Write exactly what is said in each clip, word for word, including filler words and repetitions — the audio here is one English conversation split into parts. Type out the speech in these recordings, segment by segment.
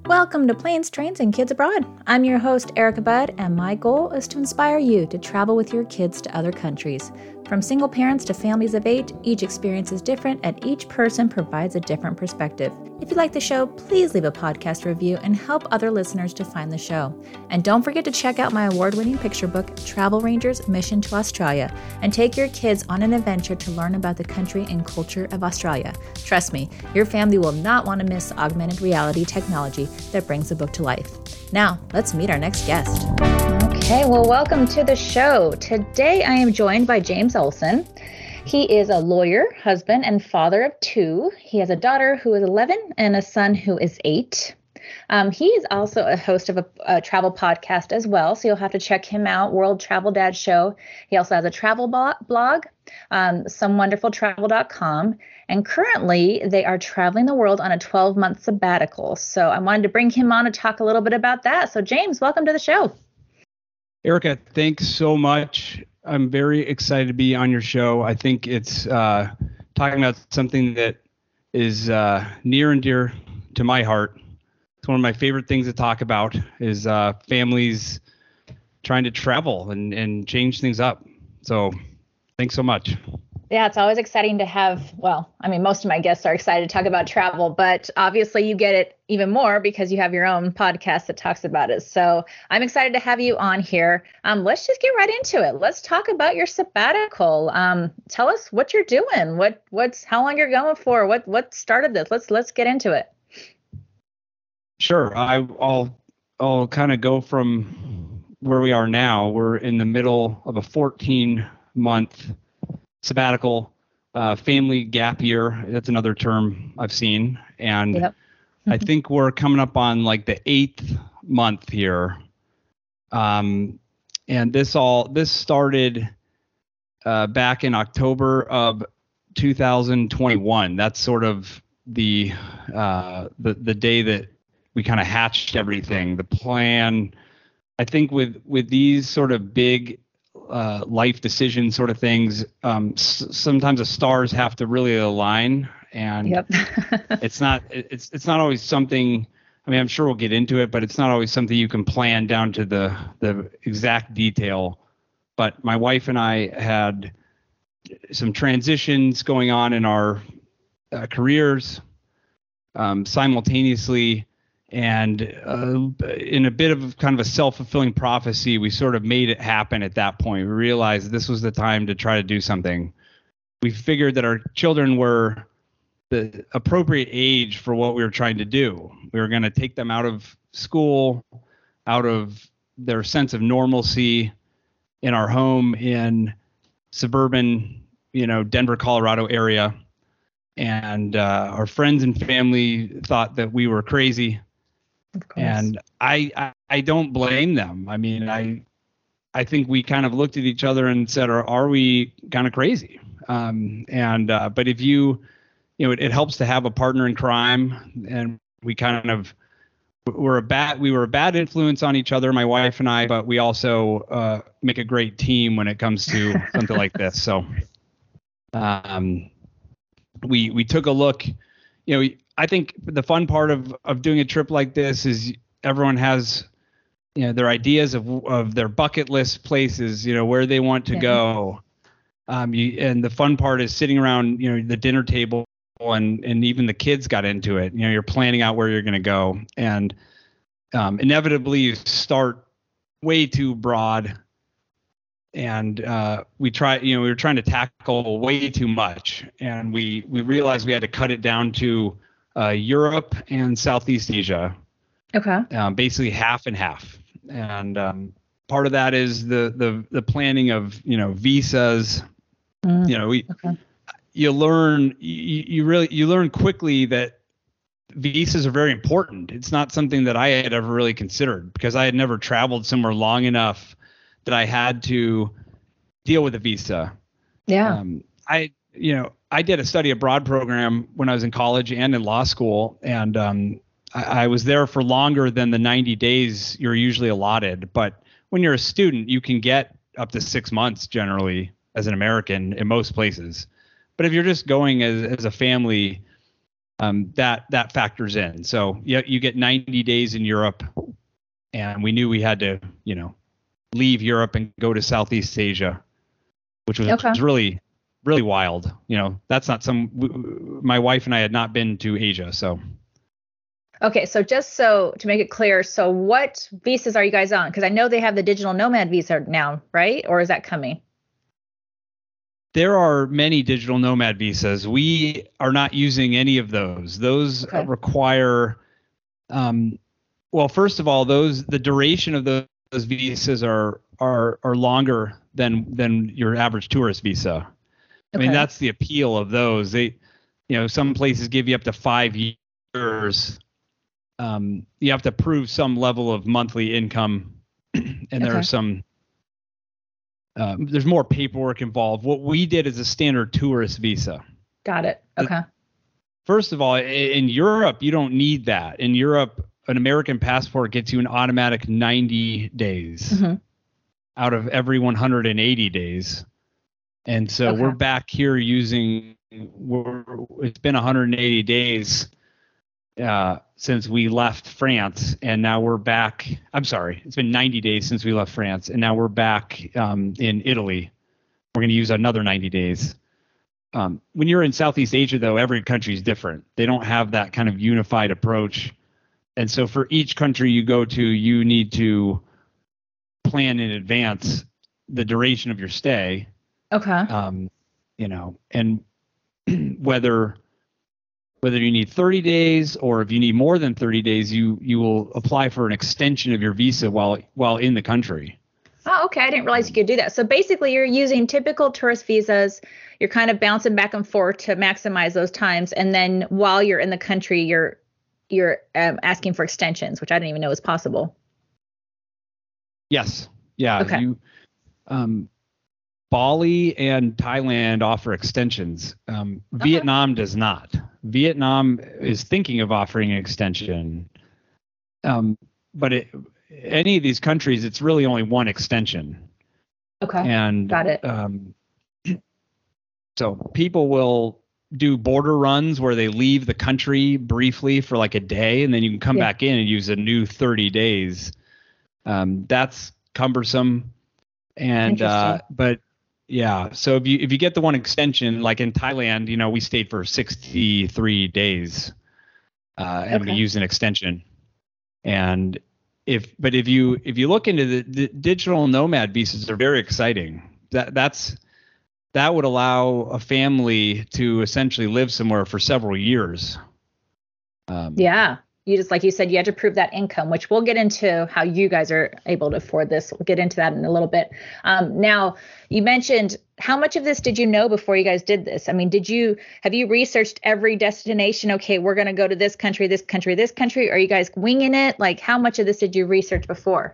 Welcome to Planes, Trains, and Kids Abroad. I'm your host, Erica Budd, and my goal is to inspire you to travel with your kids to other countries. From single parents to families of eight, each experience is different, and each person provides a different perspective. If you like the show, please leave a podcast review and help other listeners to find the show. And don't forget to check out my award-winning picture book, Travel Rangers Mission to Australia, and take your kids on an adventure to learn about the country and culture of Australia. Trust me, your family will not want to miss the augmented reality technology that brings the book to life. Now, let's meet our next guest. Okay, well, welcome to the show. Today I am joined by James Olson. He is a lawyer, husband, and father of two. He has a daughter who is eleven and a son who is eight. Um, he is also a host of a, a travel podcast as well, so you'll have to check him out, World Travel Dad Show. He also has a travel blog, um, some wonderful travel dot com, and currently they are traveling the world on a twelve-month sabbatical. So I wanted to bring him on to talk a little bit about that. So James, welcome to the show. Erica, thanks so much. I'm very excited to be on your show. I think it's uh, talking about something that is uh, near and dear to my heart. It's one of my favorite things to talk about is uh, families trying to travel and, and change things up. So thanks so much. Yeah, it's always exciting to have, well, I mean, most of my guests are excited to talk about travel, but obviously you get it even more because you have your own podcast that talks about it. So I'm excited to have you on here. Um, let's just get right into it. Let's talk about your sabbatical. Um, tell us what you're doing, what, what's, how long you're going for, what, what started this. Let's, let's get into it. Sure. I, I'll, I'll kind of go from where we are now. We're in the middle of a fourteen month sabbatical, uh, family gap year. That's another term I've seen. And yep. mm-hmm. I think we're coming up on like the eighth month here. Um, and this all, this started uh, back in October of two thousand twenty-one. That's sort of the, uh, the, the day that we kind of hatched everything, the plan. I think with, with these sort of big Uh, life decision sort of things, um, s- sometimes the stars have to really align, and yep. it's not it's it's not always something. I mean, I'm sure we'll get into it, but it's not always something you can plan down to the the exact detail. But my wife and I had some transitions going on in our uh, careers um, simultaneously. And uh, in a bit of kind of a self-fulfilling prophecy, we sort of made it happen at that point. We realized this was the time to try to do something. We figured that our children were the appropriate age for what we were trying to do. We were going to take them out of school, out of their sense of normalcy in our home in suburban, you know, Denver, Colorado area. And uh, our friends and family thought that we were crazy. And I, I I don't blame them. I mean, I I think we kind of looked at each other and said, are, are we kind of crazy? Um, and uh, but if you, you know, it, it helps to have a partner in crime. And we kind of were a bad we were a bad influence on each other, my wife and I, but we also uh, make a great team when it comes to something like this. So um, we we took a look, you know. I think the fun part of, of doing a trip like this is everyone has, you know, their ideas of of their bucket list places, you know, where they want to yeah. go. Um, you, and the fun part is sitting around, you know, the dinner table, and and even the kids got into it. You know, you're planning out where you're going to go, and um, inevitably you start way too broad. And uh, we try, you know, we were trying to tackle way too much, and we we realized we had to cut it down to Uh, Europe and Southeast Asia. Okay. Um, basically half and half. And um, part of that is the the the planning of, you know, visas. Mm, you know, we okay. you learn you, you really you learn quickly that visas are very important. It's not something that I had ever really considered because I had never traveled somewhere long enough that I had to deal with a visa. Yeah. Um, I you know. I did a study abroad program when I was in college and in law school, and um, I, I was there for longer than the ninety days you're usually allotted. But when you're a student, you can get up to six months generally as an American in most places. But if you're just going as, as a family, um, that that factors in. So you you get ninety days in Europe, and we knew we had to, you know, leave Europe and go to Southeast Asia, which was, Okay. was really really wild. You know, that's not some. My wife and I had not been to Asia, so. Okay, so just so to make it clear, so what visas are you guys on? Because I know they have the digital nomad visa now, right? Or is that coming? There are many digital nomad visas. We are not using any of those. Those Okay. require, um, well, first of all, those the duration of those, those visas are are are longer than than your average tourist visa. I mean, Okay. that's the appeal of those. They, you know, some places give you up to five years. Um, you have to prove some level of monthly income, and there Okay. are some. Um, there's more paperwork involved. What we did is a standard tourist visa. Got it. Okay. First of all, i- in Europe, you don't need that. In Europe, an American passport gets you an automatic ninety days Mm-hmm. out of every one hundred eighty days. And so Okay. we're back here using, we're, it's been one hundred eighty days uh, since we left France, and now we're back. I'm sorry, it's been ninety days since we left France, and now we're back um, in Italy. We're going to use another ninety days. Um, when you're in Southeast Asia, though, every country is different. They don't have that kind of unified approach. And so for each country you go to, you need to plan in advance the duration of your stay. Okay. Um, you know, and whether whether you need thirty days or if you need more than thirty days, you you will apply for an extension of your visa while while in the country. Oh, okay. I didn't realize you could do that. So basically, you're using typical tourist visas. You're kind of bouncing back and forth to maximize those times, and then while you're in the country, you're you're um, asking for extensions, which I didn't even know was possible. Yes. Yeah. Okay. You, um, Bali and Thailand offer extensions. Um, Okay. Vietnam does not. Vietnam is thinking of offering an extension. Um, but it, any of these countries, it's really only one extension. Okay. And Got it. Um, so people will do border runs where they leave the country briefly for like a day, and then you can come Yeah. back in and use a new thirty days. Um, that's cumbersome. And uh, Interesting. but yeah, so if you if you get the one extension, like in Thailand, you know, we stayed for sixty-three days, uh, and we Okay. used an extension. And if but if you if you look into the, the digital nomad visas, they're very exciting. That that's that would allow a family to essentially live somewhere for several years. Um, Yeah. You just, like you said, you had to prove that income, which we'll get into how you guys are able to afford this. We'll get into that in a little bit. Um, now, you mentioned, how much of this did you know before you guys did this? I mean, did you, have you researched every destination? Okay, we're going to go to this country, this country, this country. Are you guys winging it? Like, how much of this did you research before?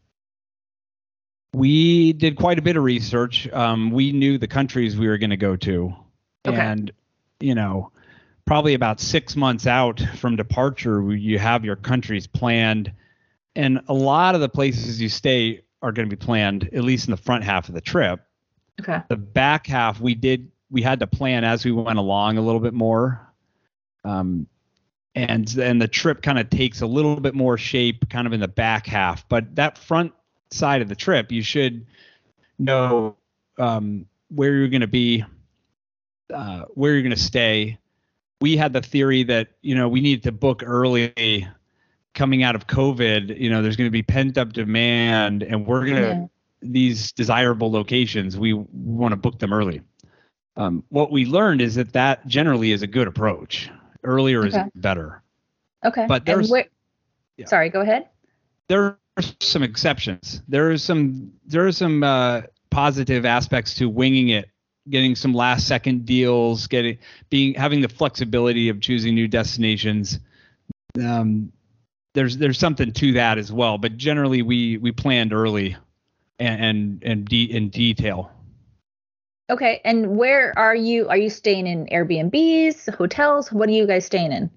We did quite a bit of research. Um, we knew the countries we were going to go to. Okay. And, you know, probably about six months out from departure, you have your countries planned. And a lot of the places you stay are going to be planned, at least in the front half of the trip. Okay. The back half, we did, we had to plan as we went along a little bit more. Um, and then the trip kind of takes a little bit more shape kind of in the back half. But that front side of the trip, you should know um, where you're going to be, uh, where you're going to stay. We had the theory that, you know, we needed to book early coming out of COVID. You know, there's going to be pent up demand, and we're going to, Yeah. these desirable locations, we want to book them early. Um, what we learned is that that generally is a good approach. Earlier Okay. is better. Okay. But And there's- where, yeah. sorry, go ahead. There are some exceptions. There are some, there are some uh, positive aspects to winging it, getting some last second deals, getting, being, having the flexibility of choosing new destinations. Um, there's, there's something to that as well, but generally we, we planned early and, and, and de- in detail. Okay. And where are you? Are you staying in Airbnbs, hotels? What are you guys staying in?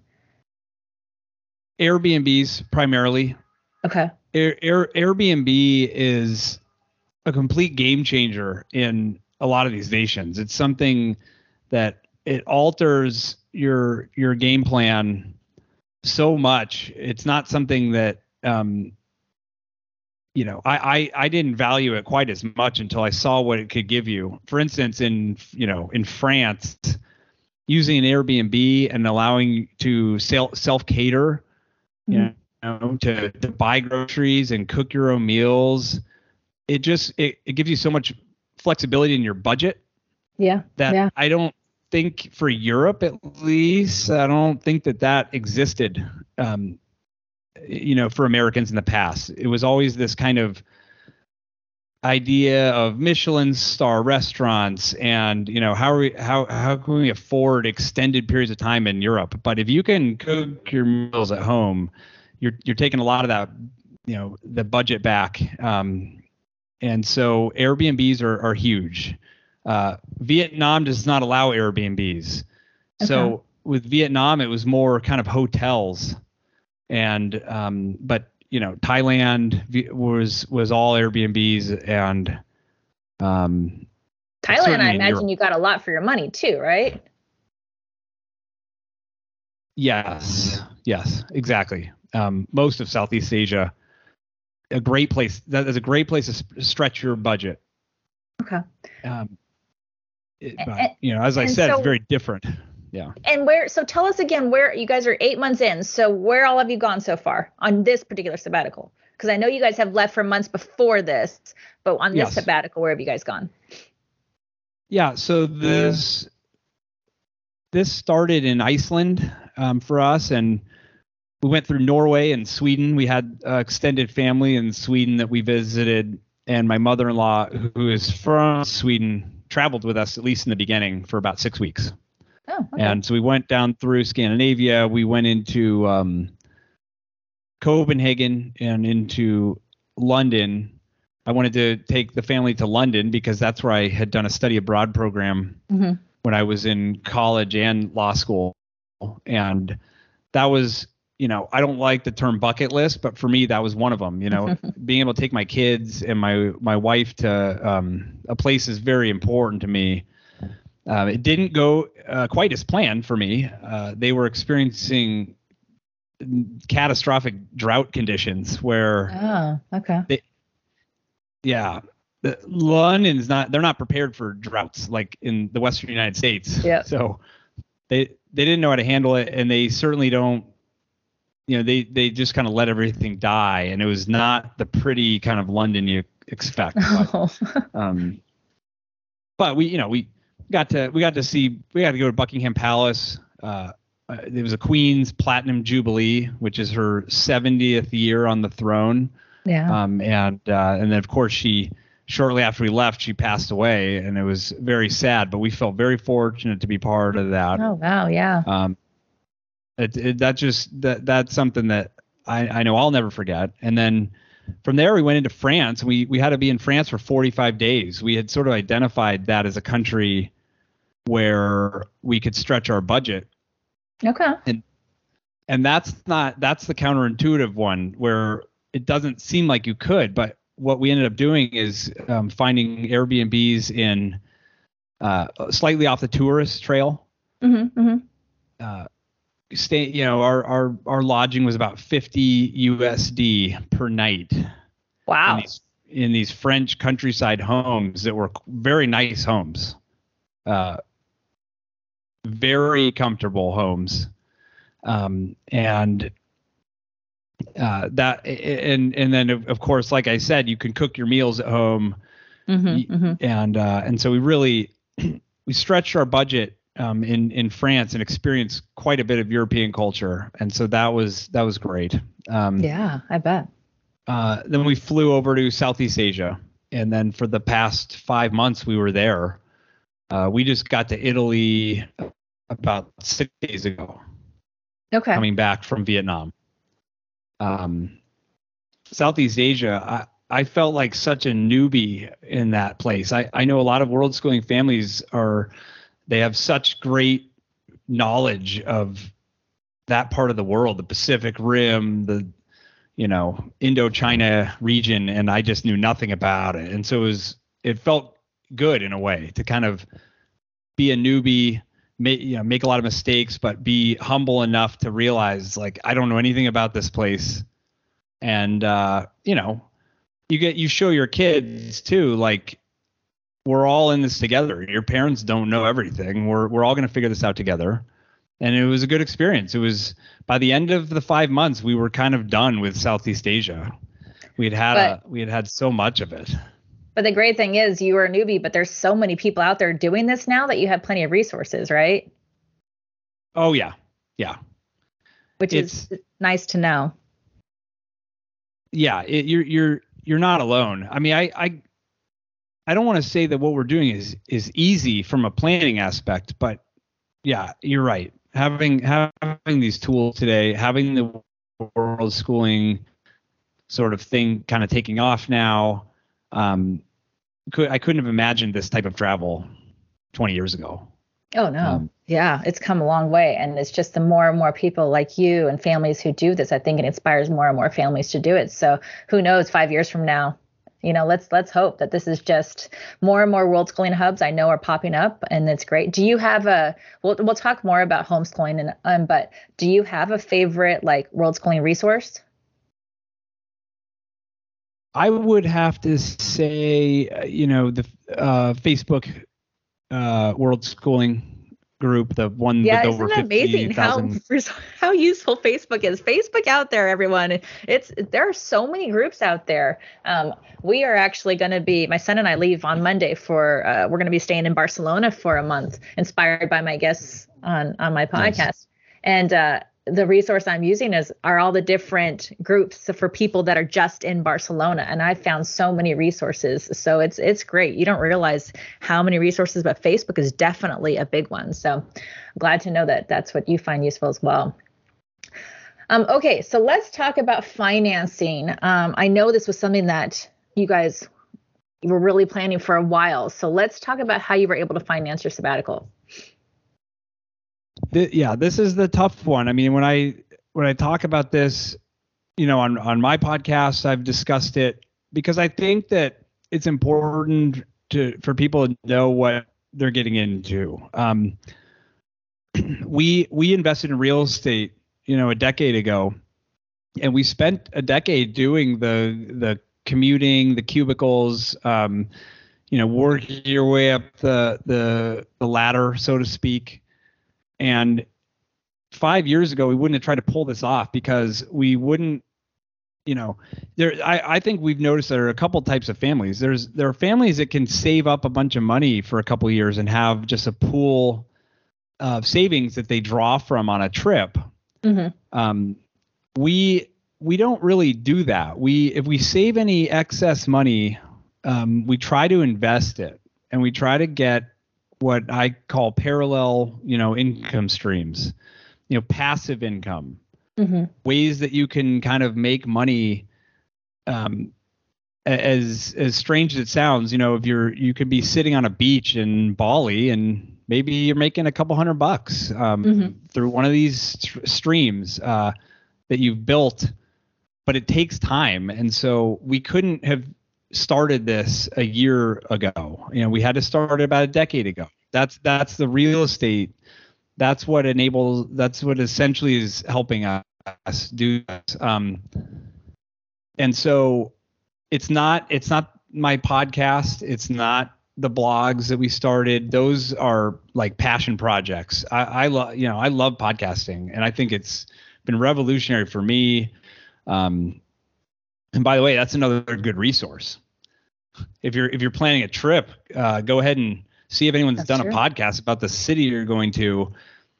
Airbnbs primarily. Okay. Air, Air, Airbnb is a complete game changer in a lot of these nations. It's something that it alters your your game plan so much. It's not something that um, you know, I, I I didn't value it quite as much until I saw what it could give you. For instance, in you know in France, using an Airbnb and allowing you to self self cater, mm-hmm. you know, to, to buy groceries and cook your own meals. It just it, it gives you so much flexibility in your budget. Yeah. That yeah. I don't think for Europe, at least, I don't think that that existed. Um, you know, for Americans in the past, it was always this kind of idea of Michelin star restaurants and, you know, how are we, how, how can we afford extended periods of time in Europe? But if you can cook your meals at home, you're, you're taking a lot of that, you know, the budget back. Um, and so Airbnbs are, are huge. Uh, Vietnam does not allow Airbnbs. Okay. So with Vietnam, it was more kind of hotels. And, um, but, you know, Thailand was, was all Airbnbs and, um, Thailand, I imagine you got a lot for your money too, right? Yes. Yes, exactly. Um, most of Southeast Asia, a great place. That is a great place to sp- stretch your budget. Okay. Um, it, but, and, you know, as I said, so, it's very different. Yeah. And where, so tell us again, where you guys are eight months in. So where all have you gone so far on this particular sabbatical? Because I know you guys have left for months before this, but on this yes. sabbatical, where have you guys gone? Yeah. So this, this started in Iceland um, for us, and we went through Norway and Sweden. We had uh, extended family in Sweden that we visited, and my mother-in-law, who is from Sweden, traveled with us, at least in the beginning, for about six weeks. Oh, okay. And so we went down through Scandinavia. We went into um, Copenhagen and into London. I wanted to take the family to London because that's where I had done a study abroad program mm-hmm. when I was in college and law school. And that was, you know, I don't like the term bucket list, but for me, that was one of them. You know, being able to take my kids and my my wife to um, a place is very important to me. Uh, it didn't go uh, quite as planned for me. Uh, they were experiencing catastrophic drought conditions where. Oh, okay. They, yeah, the, London's not. They're not prepared for droughts like in the Western United States. Yeah. So they they didn't know how to handle it, and they certainly don't. You know, they they just kind of let everything die, and it was not the pretty kind of London you expect. Oh. But, um, but we, you know, we. Got to we got to see we got to go to Buckingham Palace. Uh, uh, there was a Queen's Platinum Jubilee, which is her seventieth year on the throne. Yeah. Um, and uh, and then of course she shortly after we left she passed away, and it was very sad. But we felt very fortunate to be part of that. Oh wow, yeah. Um, it, it that just that that's something that I I know I'll never forget. And then. From there, we went into France. We we had to be in France for forty-five days. We had sort of identified that as a country where we could stretch our budget. Okay. And and that's not that's the counterintuitive one where it doesn't seem like you could. But what we ended up doing is um, finding Airbnbs in uh, slightly off the tourist trail. Mm-hmm, mm-hmm. Uh, Stay, you know, our, our, our lodging was about fifty U S D per night. Wow. In these, in these French countryside homes that were very nice homes, uh, very comfortable homes. Um, and, uh, that, and, and then of, of course, like I said, you can cook your meals at home. Mm-hmm, mm-hmm. And, uh, and so we really, we stretched our budget Um, in in France and experienced quite a bit of European culture, and so that was that was great. Um, yeah, I bet. Uh, then we flew over to Southeast Asia, and then for the past five months we were there. Uh, we just got to Italy about six days ago. Okay. Coming back from Vietnam. Um, Southeast Asia, I, I felt like such a newbie in that place. I, I know a lot of world schooling families are. They have such great knowledge of that part of the world, the Pacific Rim, the, you know, Indochina region, and I just knew nothing about it. And so it was, it felt good in a way to kind of be a newbie make you know make a lot of mistakes, but be humble enough to realize like I don't know anything about this place, and uh, you know, you get you show your kids too like we're all in this together. Your parents don't know everything. We're we're all going to figure this out together. And it was a good experience. It was by the end of the five months, we were kind of done with Southeast Asia. We had had But- a, we had had so much of it. But the great thing is you were a newbie, but there's so many people out there doing this now that you have plenty of resources, right? Oh yeah, yeah, Which It's- is nice to know. yeah. It, you're you're you're not alone. I mean, I I I don't want to say that what we're doing is is easy from a planning aspect, but yeah, you're right. Having having these tools today, having the world schooling sort of thing kind of taking off now, um, could I couldn't have imagined this type of travel twenty years ago. Oh, no. Um, Yeah, it's come a long way. And it's just the more and more people like you and families who do this, I think it inspires more and more families to do it. So who knows, five years from now, you know, let's let's hope that this is just more and more world schooling hubs I know are popping up, and it's great. Do you have a, we'll, we'll talk more about homeschooling, and um, but do you have a favorite like world schooling resource? I would have to say, uh, you know, the uh, Facebook uh, World Schooling group, the one Yeah, with isn't over it amazing fifty how thousand. how useful Facebook is? Facebook out there, everyone. It's there are so many groups out there. Um, we are actually going to be. My son and I leave on Monday for. Uh, we're going to be staying in Barcelona for a month, inspired by my guests on on my podcast. Nice. And uh, the resource I'm using is are all the different groups for people that are just in Barcelona, and I've found so many resources. So it's it's great. You don't realize how many resources, but Facebook is definitely a big one. So I'm glad to know that that's what you find useful as well. Um, okay, so let's talk about financing. Um, I know this was something that you guys were really planning for a while. So let's talk about how you were able to finance your sabbatical. Th- yeah, this is the tough one. I mean, when I when I talk about this, you know, on on my podcast, I've discussed it because I think that it's important to for people to know what they're getting into. Um, we we invested in real estate, you know, a decade ago, and we spent a decade doing the the commuting, the cubicles, um, you know, working your way up the the the ladder, so to speak. And five years ago, we wouldn't have tried to pull this off because we wouldn't, you know, there. I, I think we've noticed there are a couple types of families. There's there are families that can save up a bunch of money for a couple of years and have just a pool of savings that they draw from on a trip. Mm-hmm. Um, we we don't really do that. We if we save any excess money, um, we try to invest it, and we try to get what I call parallel, you know, income streams, you know, passive income, Mm-hmm. ways that you can kind of make money. Um, as as strange as it sounds, you know, if you're you could be sitting on a beach in Bali and maybe you're making a couple hundred bucks um, Mhm. through one of these st- streams uh, that you've built, but it takes time, and so we couldn't have started this a year ago. You know, we had to start it about a decade ago. That's that's the real estate. That's what enables. That's what essentially is helping us do this. Um, and so it's not it's not my podcast. It's not the blogs that we started. Those are like passion projects. I, I love you know I love podcasting, and I think it's been revolutionary for me. Um, And by the way, that's another good resource. If you're if you're planning a trip, uh, go ahead and see if anyone's That's done true. a podcast about the city you're going to,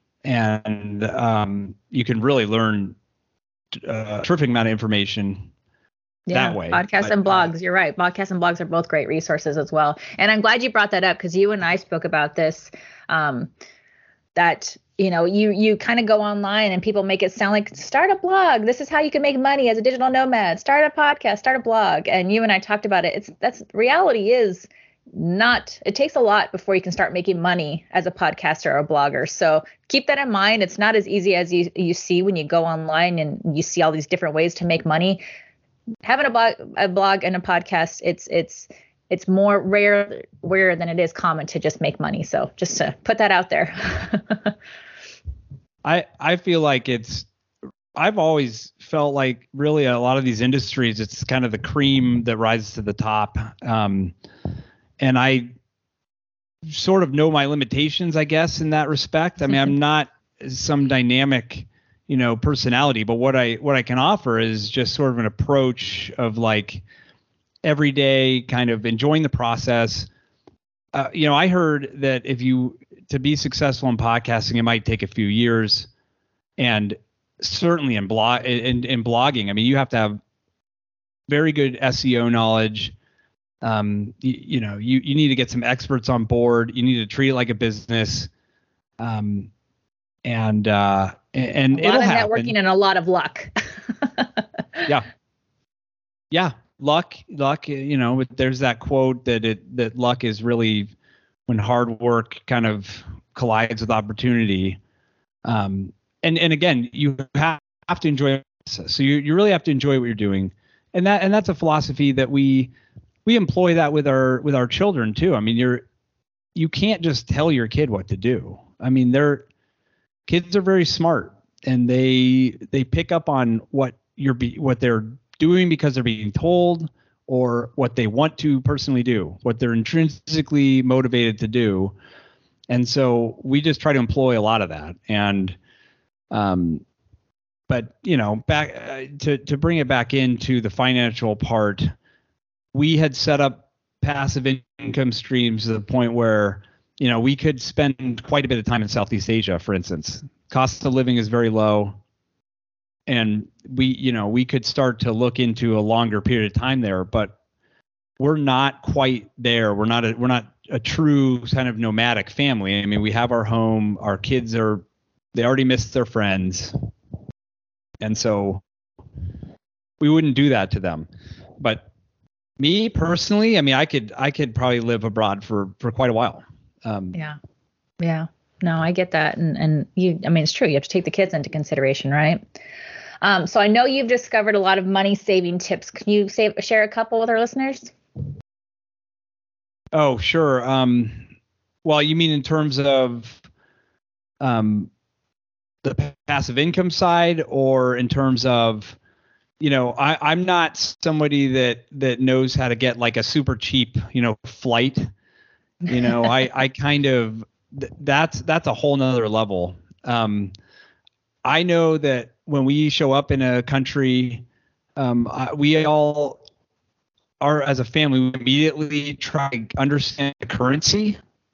and um, you can really learn uh, a terrific amount of information Yeah, that way. podcasts But, and uh, blogs. You're right. Podcasts and blogs are both great resources as well. And I'm glad you brought that up because you and I spoke about this. Um, that you know, you you kind of go online and people make it sound like start a blog. This is how you can make money as a digital nomad. Start a podcast. Start a blog. And you and I talked about it. It's that's reality is not. It takes a lot before you can start making money as a podcaster or a blogger. So keep that in mind. It's not as easy as you you see when you go online and you see all these different ways to make money. Having a blog, a blog and a podcast, it's it's it's more rare, rare than it is common to just make money. So just to put that out there. I, I feel like it's, I've always felt like really a lot of these industries, it's kind of the cream that rises to the top. Um, and I sort of know my limitations, I guess, in that respect. I mean, I'm not some dynamic, you know, personality, but what I, what I can offer is just sort of an approach of like every day kind of enjoying the process. Uh, you know, I heard that if you, to be successful in podcasting, it might take a few years, and certainly in blog in, in blogging, I mean, you have to have very good S E O knowledge. Um, you, you know, you, you need to get some experts on board. You need to treat it like a business. Um, and, uh, and a lot it'll of happen. networking and a lot of luck. Yeah. Yeah. Luck, luck, you know, but there's that quote that it, that luck is really when hard work kind of collides with opportunity. Um, And and again, you have, have to enjoy the process. So you, you really have to enjoy what you're doing. And that and that's a philosophy that we we employ that with our with our children too. I mean, you're you can't just tell your kid what to do. I mean, they're kids are very smart, and they they pick up on what you're be, what they're doing because they're being told, or what they want to personally do, what they're intrinsically motivated to do. And so we just try to employ a lot of that. And Um, but you know, back uh, to, to bring it back into the financial part, we had set up passive income streams to the point where, you know, we could spend quite a bit of time in Southeast Asia, for instance. Cost of living is very low. And we, you know, we could start to look into a longer period of time there, but we're not quite there. We're not a, we're not a true kind of nomadic family. I mean, we have our home, our kids are, they already missed their friends. And so we wouldn't do that to them. But me personally, I mean, I could, I could probably live abroad for, for quite a while. Um, yeah. Yeah. No, I get that. And, and you, I mean, it's true. You have to take the kids into consideration, right? Um, so I know you've discovered a lot of money saving tips. Can you save, share a couple with our listeners? Oh, sure. Um, well, you mean in terms of, um, the passive income side, or in terms of, you know, I, I'm not somebody that, that knows how to get like a super cheap, you know, flight, you know, I, I kind of, th- that's, that's a whole nother level. Um, I know that when we show up in a country, um, I, we all are, as a family, we immediately try to understand the currency.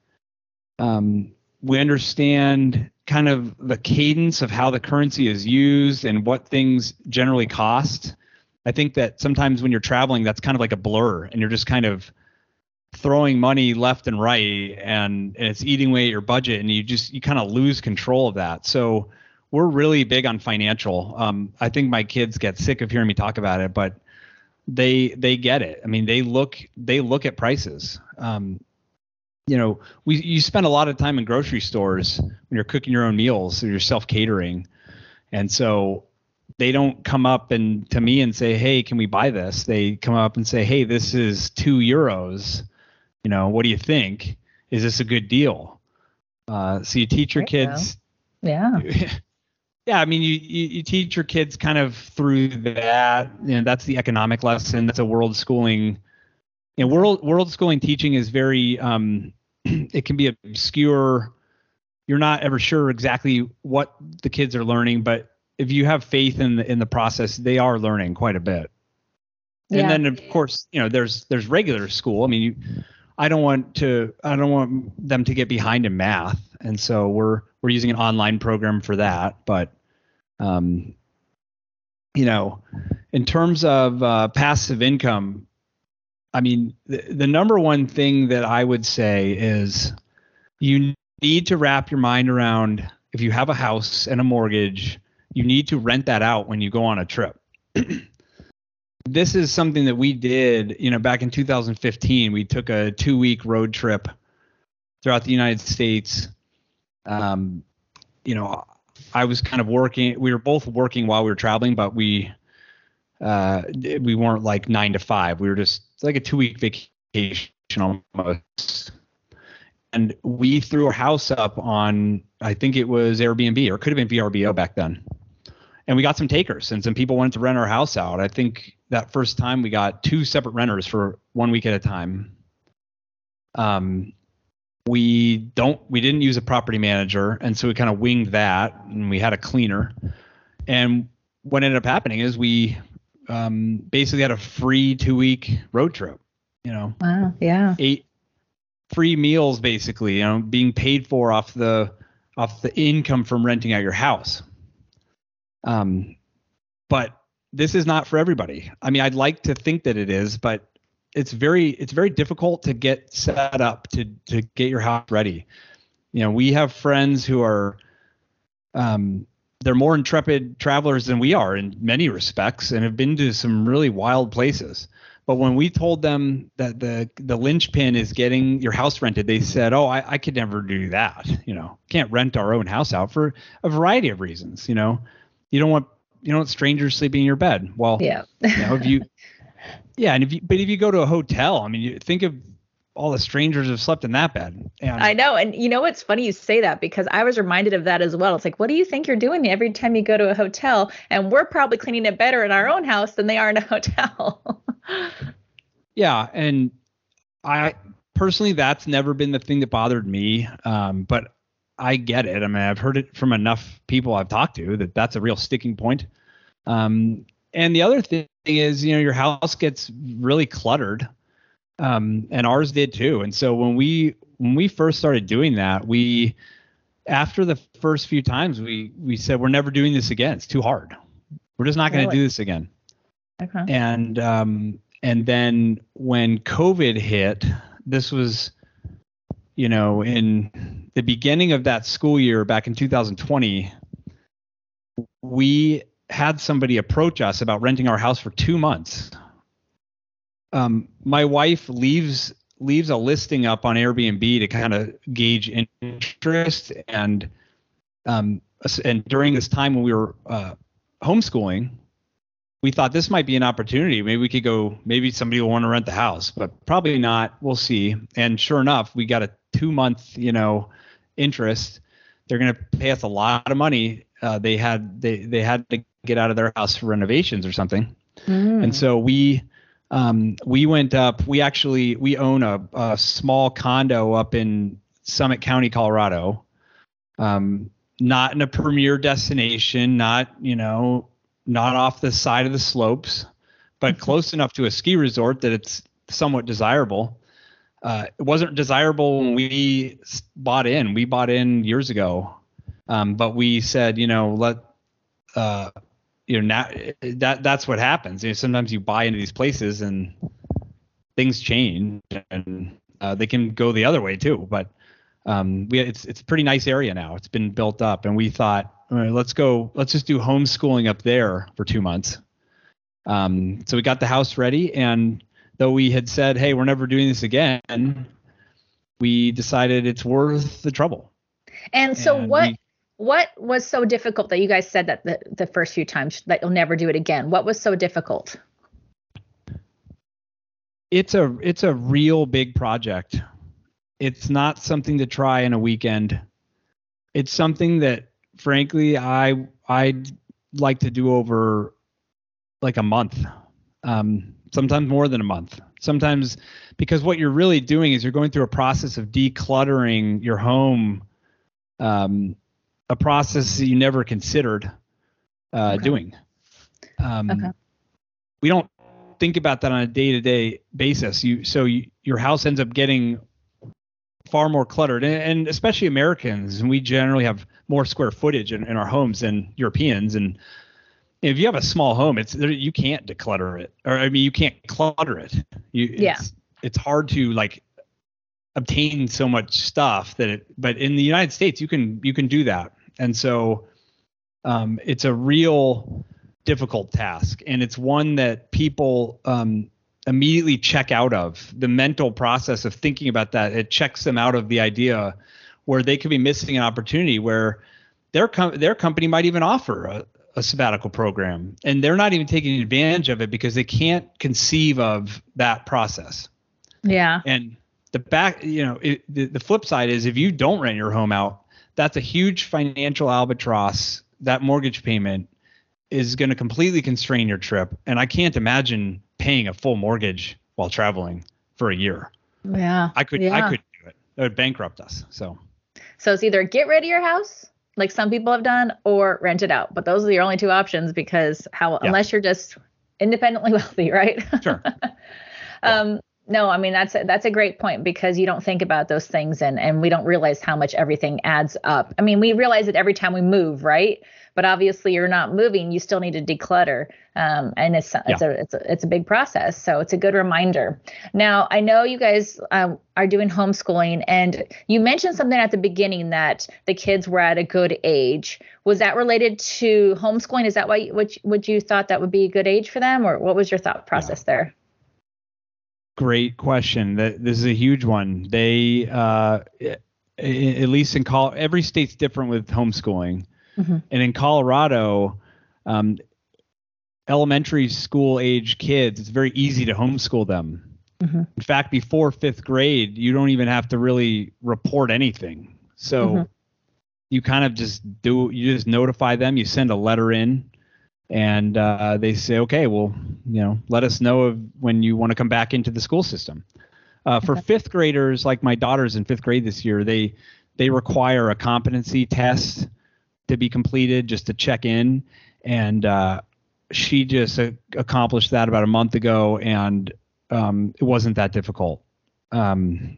Um, we understand kind of the cadence of how the currency is used and what things generally cost. I think that sometimes when you're traveling, that's kind of like a blur, and you're just kind of throwing money left and right, and, and it's eating away at your budget, and you just, you kind of lose control of that. So we're really big on financial. Um, I think my kids get sick of hearing me talk about it, but they, they get it. I mean, they look, they look at prices. Um, You know, we you spend a lot of time in grocery stores when you're cooking your own meals, or you're self-catering. And so they don't come up and to me and say, hey, can we buy this? They come up and say, hey, this is two euros. You know, what do you think? Is this a good deal? Uh, so you teach your There you kids. go. Yeah. Yeah. I mean, you, you, you teach your kids kind of through that. You know, that's the economic lesson. That's a world schooling. You know, world world schooling teaching is very, um, it can be obscure. You're not ever sure exactly what the kids are learning, but if you have faith in the in the process, they are learning quite a bit. And Yeah. then of course, you know, there's there's regular school. I mean, you, I don't want to I don't want them to get behind in math, and so we're we're using an online program for that. But um, you know, in terms of uh, passive income, I mean, the, the number one thing that I would say is you need to wrap your mind around, if you have a house and a mortgage, you need to rent that out when you go on a trip. This is something that we did, you know, back in two thousand fifteen. We took a two week road trip throughout the United States. Um, you know, I was kind of working, we were both working while we were traveling, but we, uh, we weren't like nine to five. We were just like a two week vacation vacation almost. And we threw our house up on, I think it was Airbnb, or it could have been V R B O back then. And we got some takers, and some people wanted to rent our house out. I think that first time we got two separate renters for one week at a time. Um, we don't, we didn't use a property manager, and so we kind of winged that, and we had a cleaner. And what ended up happening is we um, basically had a free two week road trip. You know, wow, yeah, eight free meals basically. You know, being paid for off the off the income from renting out your house. Um, but this is not for everybody. I mean, I'd like to think that it is, but it's very, it's very difficult to get set up to, to get your house ready. You know, we have friends who are, um, they're more intrepid travelers than we are in many respects, and have been to some really wild places. But when we told them that the the linchpin is getting your house rented, they said, "Oh, I, I could never do that. You know, can't rent our own house out for a variety of reasons. You know, you don't want you don't want strangers sleeping in your bed. Well, yeah, you know, if you, yeah, and if you, but if you go to a hotel, I mean, you think of all the strangers have slept in that bed. And I know. And you know, what's funny you say that, because I was reminded of that as well. It's like, what do you think you're doing every time you go to a hotel? And we're probably cleaning it better in our own house than they are in a hotel. Yeah. And I personally, that's never been the thing that bothered me. Um, but I get it. I mean, I've heard it from enough people I've talked to that that's a real sticking point. Um, and the other thing is, you know, your house gets really cluttered. Um, and ours did too. And so when we when we first started doing that, we after the first few times we we said we're never doing this again. It's too hard. We're just not going to Really? do this again. Okay. And um, and then when COVID hit, this was, you know, in the beginning of that school year back in two thousand twenty, we had somebody approach us about renting our house for two months. Um, my wife leaves leaves a listing up on Airbnb to kind of gauge interest, and um, and during this time when we were uh, homeschooling, we thought this might be an opportunity. Maybe we could go. Maybe somebody will want to rent the house, but probably not. We'll see. And sure enough, we got a two month, you know, interest. They're going to pay us a lot of money. Uh, they had they they had to get out of their house for renovations or something, Mm. and so we. Um, we went up, we actually, we own a, a small condo up in Summit County, Colorado. Um, not in a premier destination, not, you know, not off the side of the slopes, but close enough to a ski resort that it's somewhat desirable. Uh, it wasn't desirable when we bought in, we bought in years ago. Um, but we said, you know, let, uh, you know, now that that's what happens. You know, sometimes you buy into these places and things change, and uh, they can go the other way too. But um, we it's it's a pretty nice area now. It's been built up, and we thought, all right, let's go. Let's just do homeschooling up there for two months. Um, so we got the house ready, and though we had said, hey, we're never doing this again, we decided it's worth the trouble. And so And what? we- What was so difficult that you guys said that the, the first few times that you'll never do it again? What was so difficult? It's a it's a real big project. It's not something to try in a weekend. It's something that, frankly, I I'd like to do over like a month, um, sometimes more than a month. Sometimes, because what you're really doing is you're going through a process of decluttering your home. Um, a process that you never considered uh, Okay. doing. Um, Okay. We don't think about that on a day-to-day basis. You so you, your house ends up getting far more cluttered, and, and especially Americans, and we generally have more square footage in, in our homes than Europeans. And if you have a small home, it's you can't declutter it, or I mean, you can't clutter it. You, Yeah. It's, it's hard to like obtain so much stuff that it, but in the United States, you can, you can do that. And so um, it's a real difficult task. And it's one that people um, immediately check out of. The mental process of thinking about that, it checks them out of the idea where they could be missing an opportunity where their, com- their company might even offer a, a sabbatical program, and they're not even taking advantage of it because they can't conceive of that process. Yeah. And the back, you know, it, the, the flip side is if you don't rent your home out, that's a huge financial albatross. That mortgage payment is going to completely constrain your trip. And I can't imagine paying a full mortgage while traveling for a year. Yeah. I could, yeah. I couldn't do it. It would bankrupt us. So, so it's either get rid of your house, like some people have done, or rent it out. But those are the only two options because how, yeah. unless you're just independently wealthy, right? Sure. um, No, I mean, that's a, that's a great point because you don't think about those things and, and we don't realize how much everything adds up. I mean, we realize it every time we move, right? But obviously you're not moving. You still need to declutter. Um, and it's, yeah. it's, a, it's, a, it's a big process. So it's a good reminder. Now, I know you guys um, are doing homeschooling and you mentioned something at the beginning that the kids were at a good age. Was that related to homeschooling? Is that why what, what you thought that would be a good age for them? Or what was your thought process yeah. there? Great question. That this is a huge one. They, uh, at least in Col, every state's different with homeschooling, mm-hmm. and in Colorado, um, elementary school age kids, it's very easy to homeschool them. Mm-hmm. In fact, before fifth grade, you don't even have to really report anything. So mm-hmm. you kind of just do. You just notify them. You send a letter in. And uh, they say, okay, well, you know, let us know of when you want to come back into the school system. Uh, for okay. fifth graders, like my daughter's in fifth grade this year, they they require a competency test to be completed just to check in. And uh, she just uh, accomplished that about a month ago, and um, it wasn't that difficult. Um,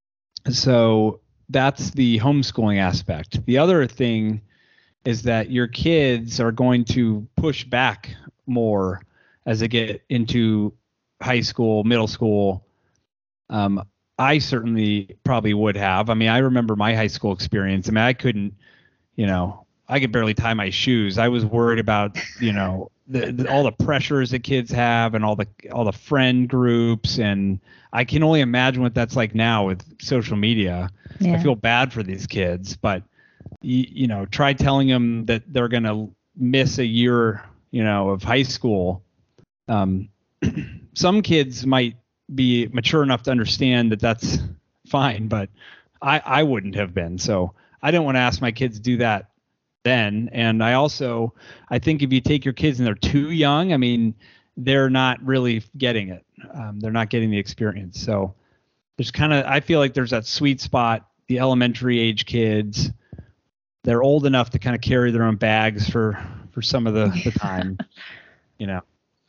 so that's the homeschooling aspect. The other thing is that your kids are going to push back more as they get into high school, middle school. Um, I certainly probably would have. I mean, I remember my high school experience. I mean, I couldn't, you know, I could barely tie my shoes. I was worried about, you know, the, the, all the pressures that kids have and all the all the friend groups. And I can only imagine what that's like now with social media. Yeah. I feel bad for these kids, but You, you know, try telling them that they're going to miss a year, you know, of high school. Um, some kids might be mature enough to understand that that's fine, but I, I wouldn't have been. So I didn't want to ask my kids to do that then. And I also, I think if you take your kids and they're too young, I mean, they're not really getting it. Um, they're not getting the experience. So there's kind of, I feel like there's that sweet spot, the elementary age kids. They're old enough to kind of carry their own bags for, for some of the, the time, you know.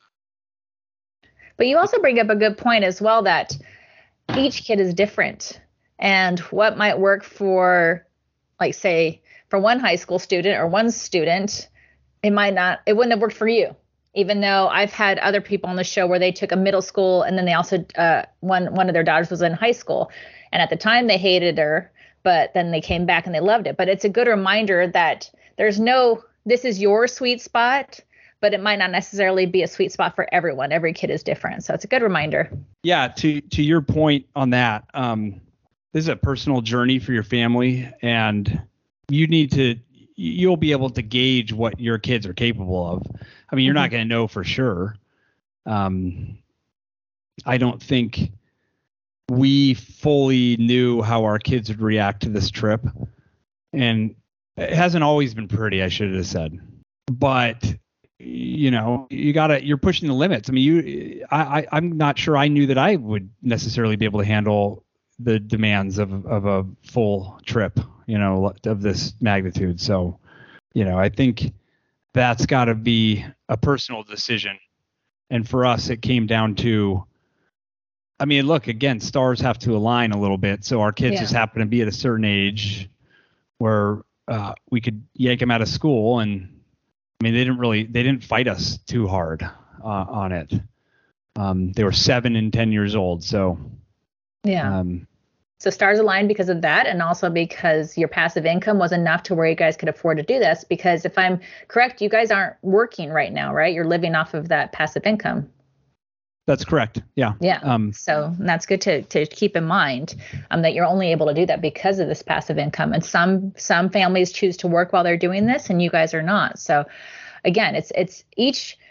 But you also bring up a good point as well that each kid is different and what might work for, like, say, for one high school student or one student, it might not, it wouldn't have worked for you. Even though I've had other people on the show where they took a middle school and then they also, uh, one, one of their daughters was in high school. And at the time they hated her, but then they came back and they loved it. But it's a good reminder that there's no, this is your sweet spot, but it might not necessarily be a sweet spot for everyone. Every kid is different. So it's a good reminder. Yeah. To, to your point on that, um, this is a personal journey for your family and you need to, you'll be able to gauge what your kids are capable of. I mean, you're mm-hmm. not going to know for sure. Um, I don't think we fully knew how our kids would react to this trip. And it hasn't always been pretty, I should have said. But, you know, you gotta, you're pushing the limits. I mean, you, I, I, I'm not sure I knew that I would necessarily be able to handle the demands of, of a full trip, you know, of this magnitude. So, you know, I think that's got to be a personal decision. And for us, it came down to, I mean, look, again, stars have to align a little bit. So our kids yeah. just happen to be at a certain age where uh, we could yank them out of school. And I mean, they didn't really, they didn't fight us too hard uh, on it. Um, they were seven and ten years old. So, yeah. Um, so stars aligned because of that. And also because your passive income was enough to where you guys could afford to do this. Because if I'm correct, you guys aren't working right now, right? You're living off of that passive income. That's correct. Yeah. Yeah. Um, so that's good to, to keep in mind um, that you're only able to do that because of this passive income. And some some families choose to work while they're doing this and you guys are not. So again, it's it's each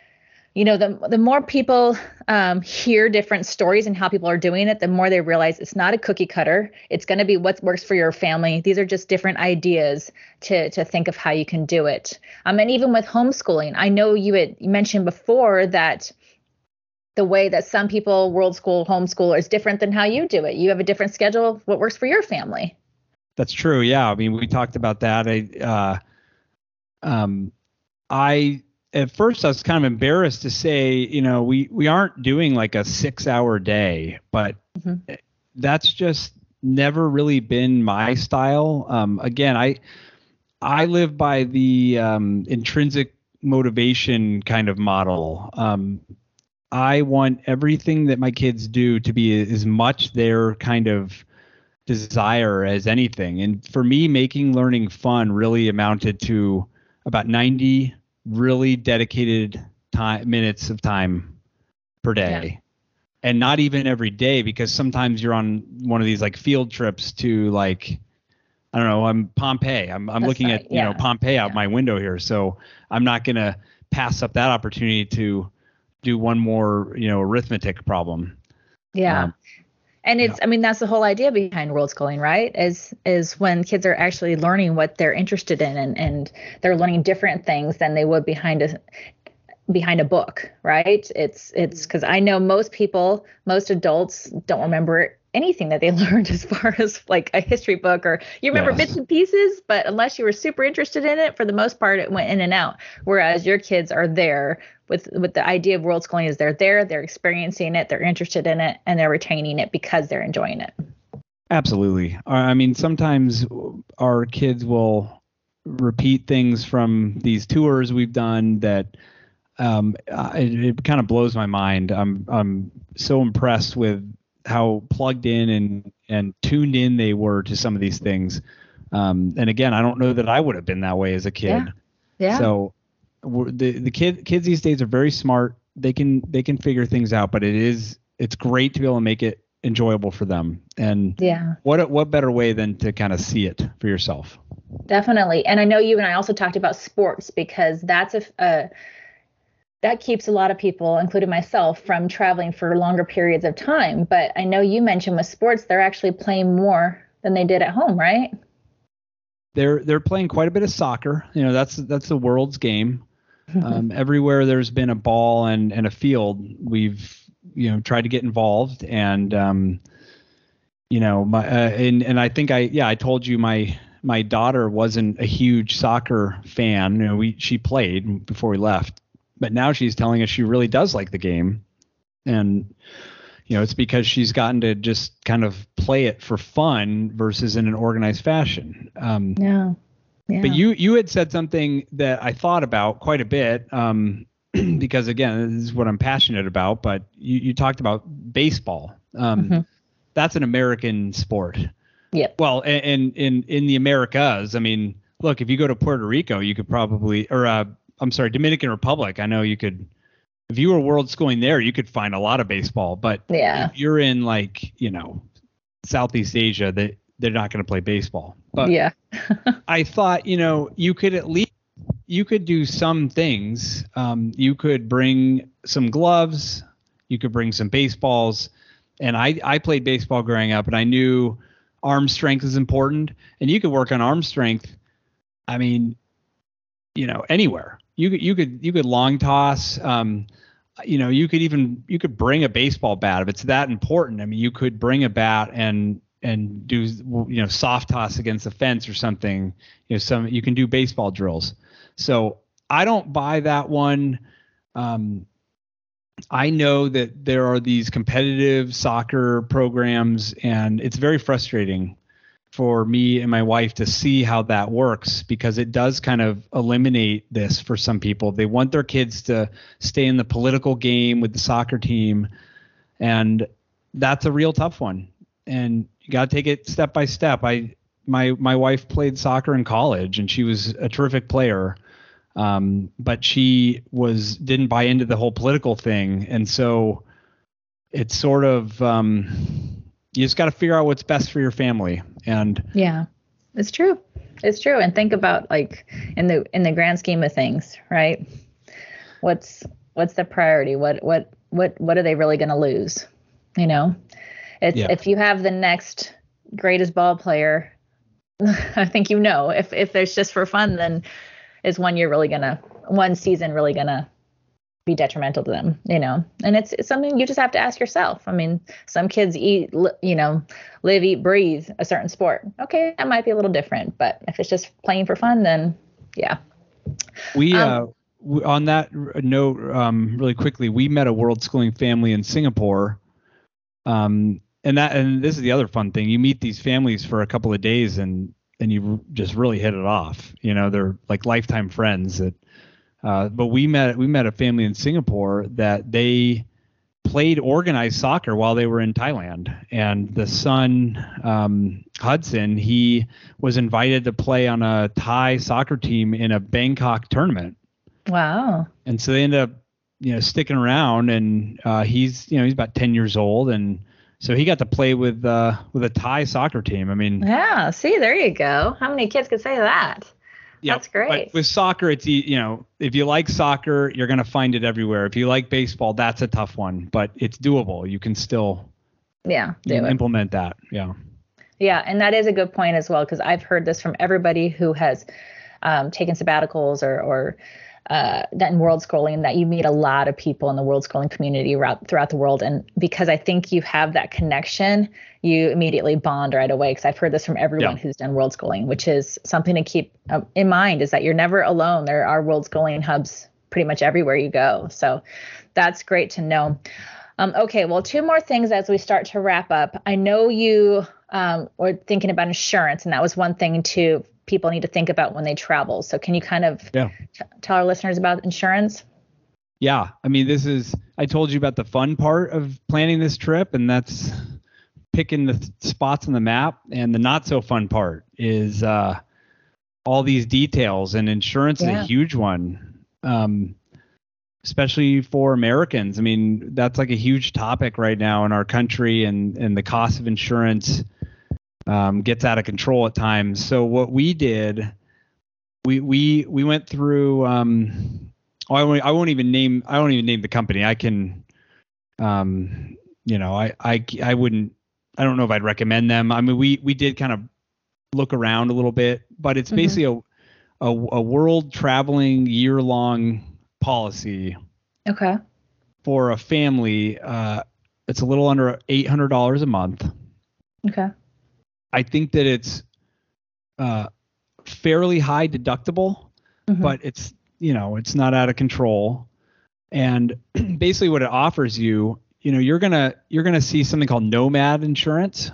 you know, the the more people um, hear different stories and how people are doing it, the more they realize it's not a cookie cutter. It's going to be what works for your family. These are just different ideas to to think of how you can do it. Um, and even with homeschooling, I know you had mentioned before that the way that some people world school homeschool is different than how you do it. You have a different schedule. What works for your family? That's true. Yeah. I mean, we talked about that. I, uh, um, I, at first I was kind of embarrassed to say, you know, we, we aren't doing like a six hour day, but mm-hmm. that's just never really been my style. Um, again, I, I live by the, um, intrinsic motivation kind of model. Um, I want everything that my kids do to be as much their kind of desire as anything. And for me, making learning fun really amounted to about ninety really dedicated time minutes of time per day. Yeah. And not even every day, because sometimes you're on one of these like field trips to like, I don't know, I'm Pompeii. I'm I'm That's looking right. at, yeah. you know, Pompeii out yeah. my window here. So I'm not going to pass up that opportunity to do one more, you know, arithmetic problem. Yeah. Um, And it's, yeah. I mean, that's the whole idea behind world schooling, right? Is is when kids are actually learning what they're interested in, and, and they're learning different things than they would behind a behind a book, right? It's it's because I know most people, most adults don't remember anything that they learned as far as like a history book, or you remember yes. bits and pieces, but unless you were super interested in it, for the most part, it went in and out. Whereas your kids are there with with the idea of world schooling is they're there, they're experiencing it, they're interested in it, and they're retaining it because they're enjoying it. Absolutely. I mean, sometimes our kids will repeat things from these tours we've done that um, it, it kind of blows my mind. I'm I'm so impressed with how plugged in and, and tuned in they were to some of these things. Um, and again, I don't know that I would have been that way as a kid. Yeah. yeah. So we're, the the kid kids these days are very smart. They can they can figure things out, but it is it's great to be able to make it enjoyable for them. And yeah, what what better way than to kind of see it for yourself? Definitely. And I know you and I also talked about sports, because that's a, a that keeps a lot of people, including myself, from traveling for longer periods of time. But I know you mentioned with sports, they're actually playing more than they did at home, right? They're they're playing quite a bit of soccer. You know, that's that's the world's game. Um, everywhere there's been a ball and, and a field, we've you know tried to get involved. And um, you know, my uh, and and I think I yeah I told you my my daughter wasn't a huge soccer fan. You know, we she played before we left, but now she's telling us she really does like the game. And you know, it's because she's gotten to just kind of play it for fun versus in an organized fashion. Um, yeah. yeah. But you you had said something that I thought about quite a bit, um, because again, this is what I'm passionate about. But you, you talked about baseball. Um, mm-hmm. That's an American sport. Yeah. Well, and in in the Americas, I mean, look, if you go to Puerto Rico, you could probably, or uh, I'm sorry, Dominican Republic. I know you could. If you were world schooling there, you could find a lot of baseball. But yeah. if you're in like, you know, Southeast Asia, they, they're not going to play baseball. But yeah. I thought, you know, you could at least, you could do some things. Um, you could bring some gloves. You could bring some baseballs. And I, I played baseball growing up, and I knew arm strength is important. And you could work on arm strength. I mean, you know, anywhere. You could you could you could long toss. Um, you know, you could even you could bring a baseball bat if it's that important. I mean, you could bring a bat and and do you know soft toss against the fence or something. You know, some you can do baseball drills. So I don't buy that one. Um, I know that there are these competitive soccer programs, and it's very frustrating for me and my wife to see how that works, because it does kind of eliminate this for some people. They want their kids to stay in the political game with the soccer team, and that's a real tough one. And you got to take it step by step. I my my wife played soccer in college, and she was a terrific player, um, but she was didn't buy into the whole political thing, and so it's sort of um, you just got to figure out what's best for your family. And yeah, it's true. It's true. And think about like in the in the grand scheme of things, right? What's What's the priority? What what what what are they really going to lose? You know, it's Yeah. if you have the next greatest ball player, I think you know if if there's just for fun, then is one year really gonna one season really gonna be detrimental to them, you know? And it's, it's something you just have to ask yourself. I mean, some kids eat, you know, live, eat, breathe a certain sport. Okay, that might be a little different, but if it's just playing for fun, then yeah. We um, uh, w- on that note, um, really quickly, we met a world schooling family in Singapore. Um, and that, and this is the other fun thing. You meet these families for a couple of days and, and you just really hit it off. You know, they're like lifetime friends that, uh, but we met, we met a family in Singapore that they played organized soccer while they were in Thailand. And the son, um, Hudson, he was invited to play on a Thai soccer team in a Bangkok tournament. Wow. And so they ended up, you know, sticking around, and uh, he's, you know, he's about ten years old. And so he got to play with, uh, with a Thai soccer team. I mean, yeah, see, there you go. How many kids could say that? yeah, that's great. But with soccer, it's, you know, if you like soccer, you're going to find it everywhere. If you like baseball, that's a tough one, but it's doable. You can still yeah do you can it. implement that. Yeah. Yeah, and that is a good point as well, because I've heard this from everybody who has um, taken sabbaticals or or uh, done world schooling, that you meet a lot of people in the world schooling community throughout, throughout the world. And because I think you have that connection, you immediately bond right away. Because I've heard this from everyone Yeah. who's done world schooling, which is something to keep uh, in mind, is that you're never alone. There are world schooling hubs pretty much everywhere you go. So that's great to know. Um, okay, well, two more things as we start to wrap up. I know you um, were thinking about insurance, and that was one thing too people need to think about when they travel. So can you kind of Yeah. t- tell our listeners about insurance? Yeah. I mean, this is, I told you about the fun part of planning this trip, and that's picking the th- spots on the map. And the not so fun part is uh, all these details, and insurance Yeah. is a huge one. Um, especially for Americans. I mean, that's like a huge topic right now in our country, and, and the cost of insurance um, gets out of control at times. So what we did, we we we went through. Um, oh, I won't, I won't even name. I won't even name the company. I can, um, you know, I I I wouldn't. I don't know if I'd recommend them. I mean, we we did kind of look around a little bit, but it's Mhm. basically a, a a world traveling year long policy Okay. for a family. Uh, it's a little under eight hundred dollars a month. Okay. I think that it's uh, fairly high deductible, Mhm. but it's, you know, it's not out of control. And basically what it offers you, you know, you're gonna you're gonna see something called Nomad insurance.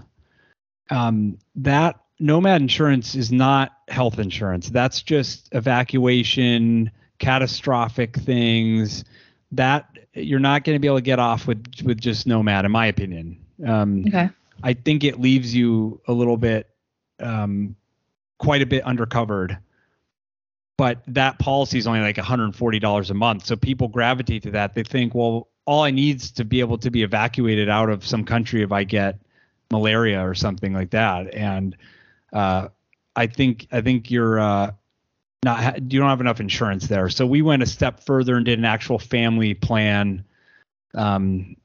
Um, that Nomad insurance is not health insurance. That's just evacuation, catastrophic things. That you're not going to be able to get off with with just Nomad, in my opinion. Um, Okay. I think it leaves you a little bit, um, quite a bit undercovered. But that policy is only like one hundred forty dollars a month. So people gravitate to that. They think, well, all I need is to be able to be evacuated out of some country if I get malaria or something like that. And uh, I think I think you're uh, not you don't have enough insurance there. So we went a step further and did an actual family plan. Um,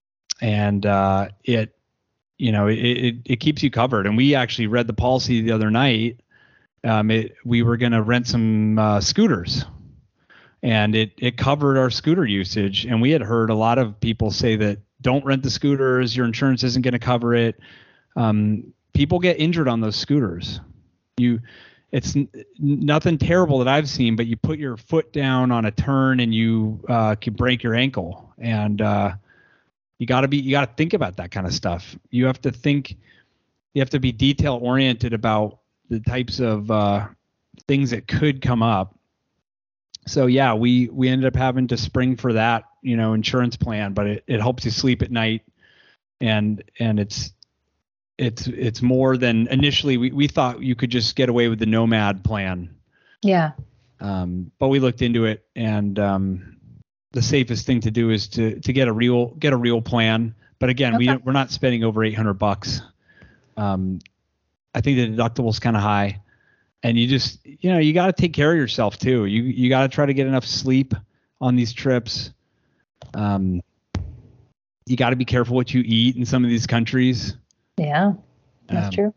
and uh, it you know it, it it keeps you covered. And we actually read the policy the other night. Um, it, we were going to rent some uh, scooters, and it it covered our scooter usage. And we had heard a lot of people say that don't rent the scooters, your insurance isn't going to cover it. Um, people get injured on those scooters. You, it's n- nothing terrible that I've seen, but you put your foot down on a turn and you uh, can break your ankle. And uh, you got to be, you got to think about that kind of stuff. You have to think, you have to be detail oriented about the types of uh, things that could come up. So yeah, we we ended up having to spring for that, you know, insurance plan, but it, it helps you sleep at night, and and it's it's it's more than initially we, we thought you could just get away with the Nomad plan. Yeah. Um, but we looked into it, and um, the safest thing to do is to to get a real get a real plan. But again, Okay. we we're not spending over eight hundred bucks. Um, I think the deductible is kind of high, and you just, you know, you got to take care of yourself too. You, you got to try to get enough sleep on these trips. Um, you got to be careful what you eat in some of these countries. Yeah, that's Um, true.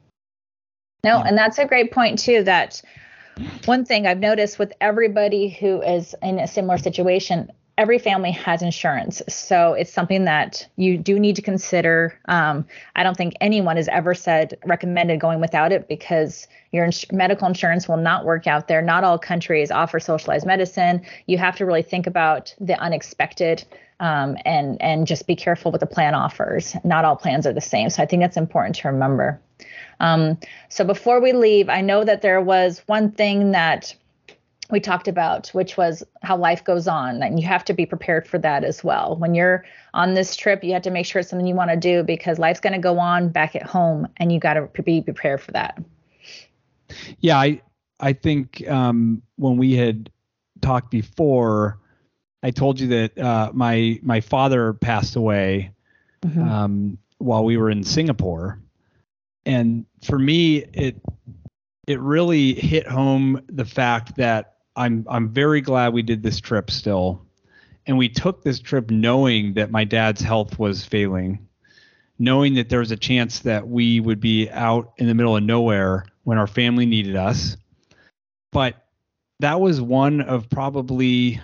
No, yeah. and that's a great point too, that one thing I've noticed with everybody who is in a similar situation, every family has insurance. So it's something that you do need to consider. Um, I don't think anyone has ever said recommended going without it, because your ins- medical insurance will not work out there. Not all countries offer socialized medicine. You have to really think about the unexpected, um, and and just be careful what the plan offers. Not all plans are the same. So I think that's important to remember. Um, so before we leave, I know that there was one thing that we talked about, which was how life goes on, and you have to be prepared for that as well. When you're on this trip, you have to make sure it's something you want to do, because life's going to go on back at home, and you got to be prepared for that. Yeah, I I think um, when we had talked before, I told you that uh, my my father passed away mm-hmm. um, while we were in Singapore, and for me, it it really hit home the fact that I'm I'm very glad we did this trip still, and we took this trip knowing that my dad's health was failing, knowing that there was a chance that we would be out in the middle of nowhere when our family needed us. But that was one of probably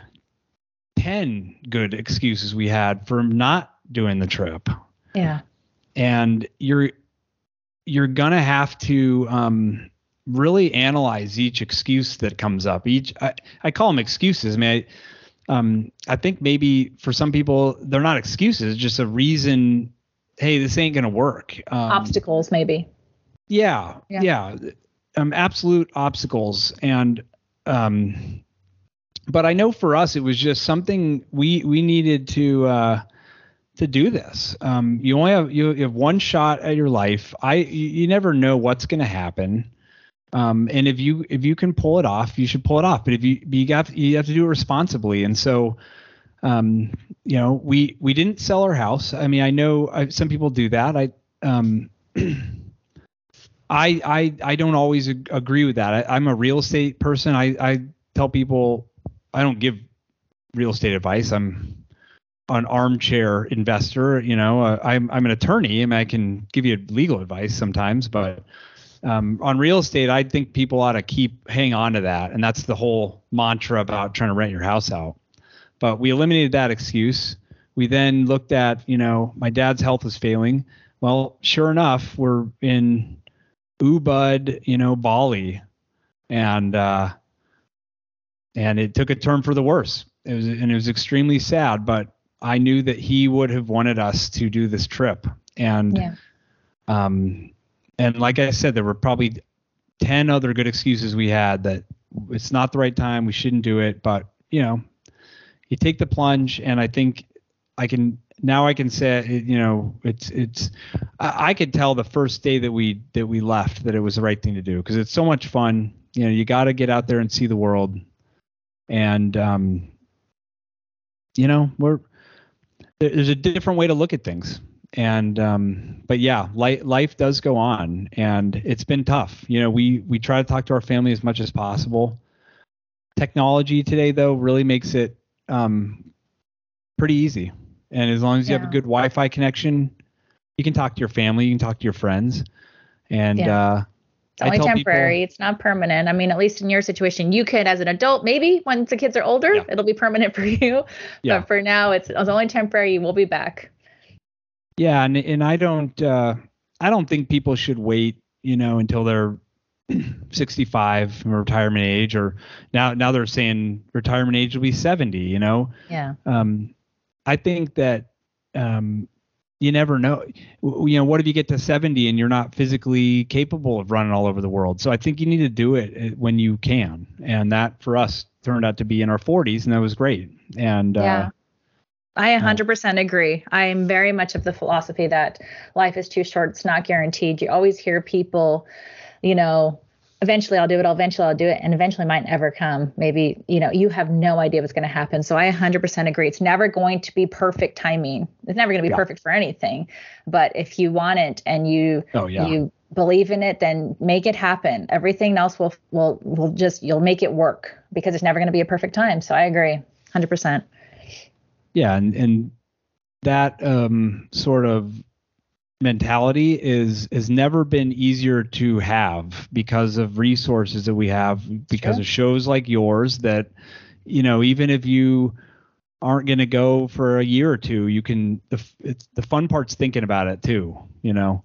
ten good excuses we had for not doing the trip. Yeah. And you're you're gonna have to um, really analyze each excuse that comes up. Each I, I call them excuses. I mean, I, um, I think maybe for some people they're not excuses, it's just a reason. Hey, this ain't gonna work. Um, Obstacles, maybe. Yeah, yeah, yeah. Um, absolute obstacles. And um, but I know for us it was just something we we needed to. Uh, to do this. Um, you only have, you, you have one shot at your life. I, you, you never know what's going to happen. Um, and if you, if you can pull it off, you should pull it off, but if you, you got, you have to do it responsibly. And so, um, you know, we, we didn't sell our house. I mean, I know I, some people do that. I, um, I, I, I don't always ag- agree with that. I, I'm a real estate person. I, I tell people I don't give real estate advice. I'm, an armchair investor, you know, uh, I'm I'm an attorney, and I can give you legal advice sometimes, but um, on real estate, I think people ought to keep hang on to that, and that's the whole mantra about trying to rent your house out. But we eliminated that excuse. We then looked at, you know, my dad's health was failing. Well, sure enough, we're in Ubud, you know, Bali, and uh, and it took a turn for the worse. It was and it was extremely sad, but I knew that he would have wanted us to do this trip. And, yeah. um, and like I said, there were probably ten other good excuses we had that it's not the right time. We shouldn't do it, but you know, you take the plunge. And I think I can, now I can say, you know, it's, it's, I, I could tell the first day that we, that we left that it was the right thing to do, because it's so much fun. You know, you got to get out there and see the world. And, um, you know, we're, there's a different way to look at things. And, um, but yeah, life, life does go on, and it's been tough. You know, we, we try to talk to our family as much as possible. Technology today, though, really makes it, um, pretty easy. And as long as you yeah. have a good Wi-Fi connection, you can talk to your family, you can talk to your friends. And, yeah. uh, It's only temporary. People, it's not permanent. I mean, at least in your situation, you could, as an adult, maybe once the kids are older, yeah. it'll be permanent for you. Yeah. But for now, it's, it's only temporary. You will be back. Yeah. And, and I don't, uh, I don't think people should wait, you know, until they're sixty-five from retirement age, or now, now they're saying retirement age will be seventy, you know? Yeah. Um, I think that, um, you never know. You know, what if you get to seventy and you're not physically capable of running all over the world? So I think you need to do it when you can. And that for us turned out to be in our forties, and that was great. And yeah, uh, I one hundred percent agree. I am very much of the philosophy that life is too short. It's not guaranteed. You always hear people, you know, eventually I'll do it. I'll eventually I'll do it. And eventually might never come. Maybe, you know, you have no idea what's going to happen. So I one hundred percent agree. It's never going to be perfect timing. It's never going to be yeah. perfect for anything. But if you want it and you, oh, yeah. you believe in it, then make it happen. Everything else will, will, will just, you'll make it work, because it's never going to be a perfect time. So I agree one hundred percent. Yeah, and and that um, sort of mentality is has never been easier to have because of resources that we have, because sure. of shows like yours that, you know, even if you aren't going to go for a year or two, you can, the, it's the fun part's thinking about it too, you know,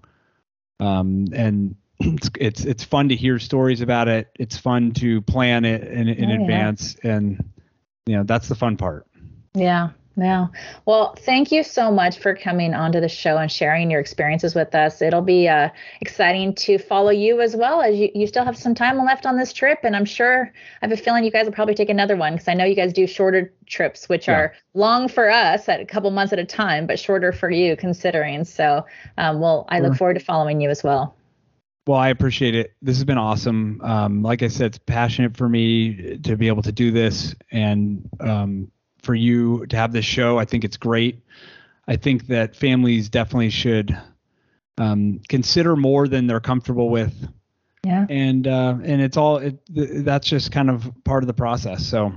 um, and it's, it's, it's fun to hear stories about it. It's fun to plan it in, in oh, advance. Yeah. And, you know, that's the fun part. Yeah. Yeah. Well, thank you so much for coming onto the show and sharing your experiences with us. It'll be uh, exciting to follow you as well, as you, you still have some time left on this trip. And I'm sure, I have a feeling you guys will probably take another one, because I know you guys do shorter trips, which yeah. are long for us at a couple months at a time, but shorter for you considering. So, um, well, I look forward to following you as well. Well, I appreciate it. This has been awesome. Um, like I said, it's passionate for me to be able to do this, and um, for you to have this show. I think it's great. I think that families definitely should um, consider more than they're comfortable with. Yeah. And uh, and it's all it, that's just kind of part of the process. So.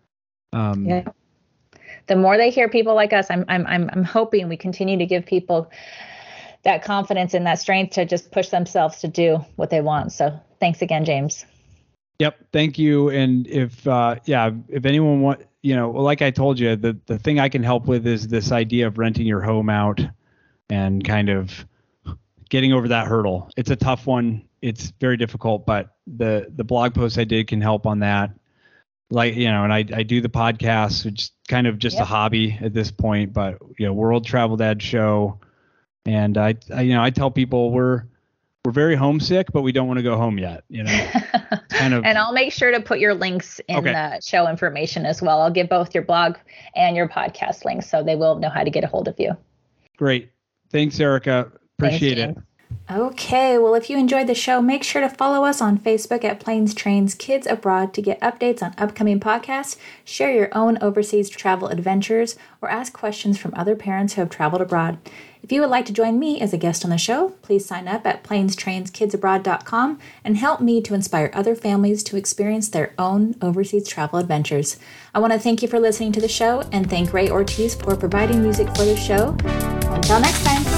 Um, yeah. The more they hear people like us, I'm I'm I'm I'm hoping we continue to give people that confidence and that strength to just push themselves to do what they want. So thanks again, James. Yep. Thank you. And if, uh, yeah, if anyone want, you know, like I told you, the, the thing I can help with is this idea of renting your home out and kind of getting over that hurdle. It's a tough one. It's very difficult, but the, the blog post I did can help on that. Like, you know, and I, I do the podcast, which is kind of just yep. a hobby at this point, but, you know, World Travel Dad Show. And I, I, you know, I tell people we're, we're very homesick, but we don't want to go home yet, you know, kind of. And I'll make sure to put your links in okay. the show information as well. I'll give both your blog and your podcast links, so they will know how to get a hold of you. Great. Thanks, Erica. Appreciate Thanks, it. Okay, well, if you enjoyed the show, make sure to follow us on Facebook at Planes, Trains, Kids Abroad to get updates on upcoming podcasts, share your own overseas travel adventures, or ask questions from other parents who have traveled abroad. If you would like to join me as a guest on the show, please sign up at planes trains kids abroad dot com and help me to inspire other families to experience their own overseas travel adventures. I want to thank you for listening to the show and thank Ray Ortiz for providing music for the show. Until next time.